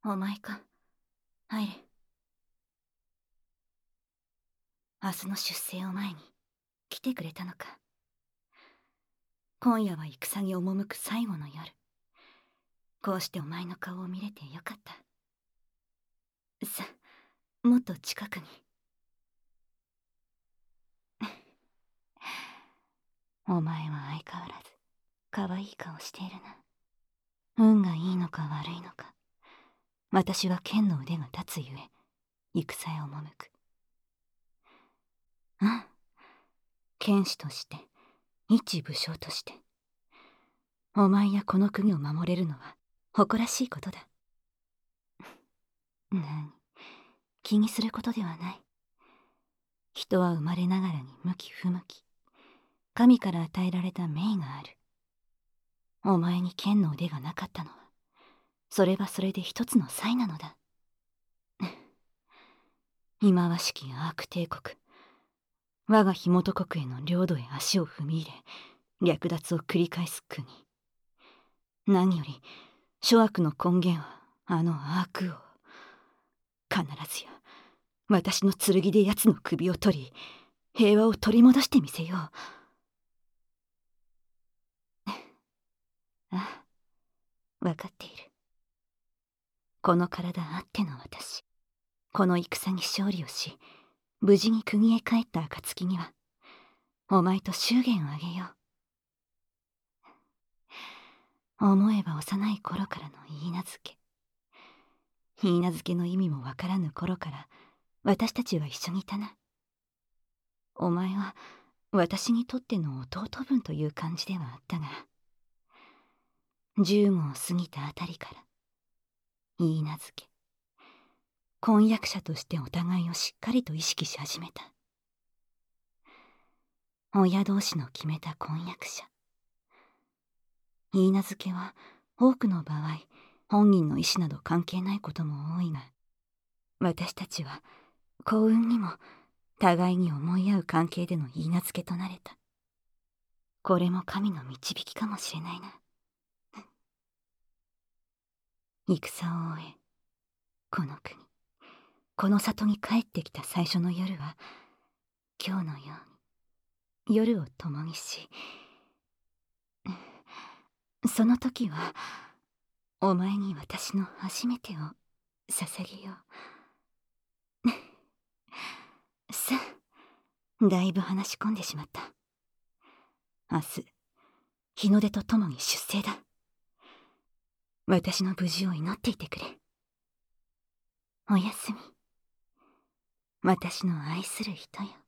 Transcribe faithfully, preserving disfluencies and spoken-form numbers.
お前か。入れ。明日の出征を前に来てくれたのか。今夜は戦に赴く最後の夜。こうしてお前の顔を見れてよかった。さ、もっと近くに。お前は相変わらず可愛い顔しているな。運がいいのか悪いのか、私は剣の腕が立つゆえ戦へ赴く。うん、剣士として一武将としてお前やこの国を守れるのは誇らしいことだ。何、気にすることではない。人は生まれながらに向き不向き、神から与えられた命がある。お前に剣の腕がなかったのはそれはそれで一つの才なのだ。忌まわしきアーク帝国、我が火元国への領土へ足を踏み入れ略奪を繰り返す国。何より諸悪の根源はあのアーク王。必ずや私の剣で奴の首を取り平和を取り戻してみせよう。ああ、分かっている。この体あっての私、この戦に勝利をし無事に国へ帰った暁にはお前と祝言をあげよう。思えば幼い頃からの許嫁。許嫁の意味もわからぬ頃から私たちは一緒にいたな。お前は私にとっての弟分という感じではあったが、十五を過ぎたあたりから許嫁、婚約者としてお互いをしっかりと意識し始めた。親同士の決めた婚約者。許嫁は多くの場合本人の意思など関係ないことも多いが、私たちは幸運にも互いに思い合う関係での許嫁となれた。これも神の導きかもしれないな。戦を終えこの国、この里に帰ってきた最初の夜は今日のように夜を共にし、その時はお前に私の初めてを捧げよう。さあ、だいぶ話し込んでしまった。明日日の出とともに出征だ。私の無事を祈っていてくれ。おやすみ、私の愛する人よ。